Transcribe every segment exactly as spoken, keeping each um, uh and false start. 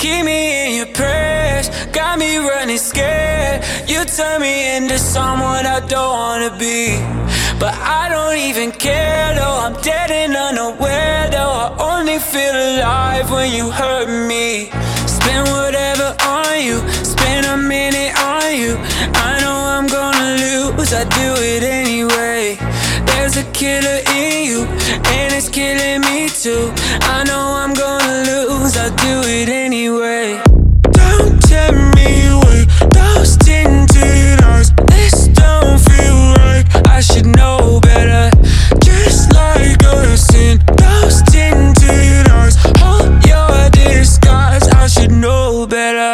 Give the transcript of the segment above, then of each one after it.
keep me in your prayers, got me running scared. You turn me into someone I don't wanna be, but I don't even care though. I'm dead and unaware though. I only feel alive when you hurt me. Spend whatever on you, spend a minute on you. I know I'm gonna lose, I do it anyway. There's a killer in you, and it's killing me too. I know I'm gonna lose, I do it anyway. Don't tell me with those tinted eyes. This don't feel right, I should know better. Just like us in those tinted eyes. Hold your disguise, I should know better.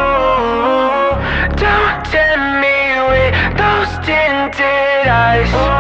Tinted eyes.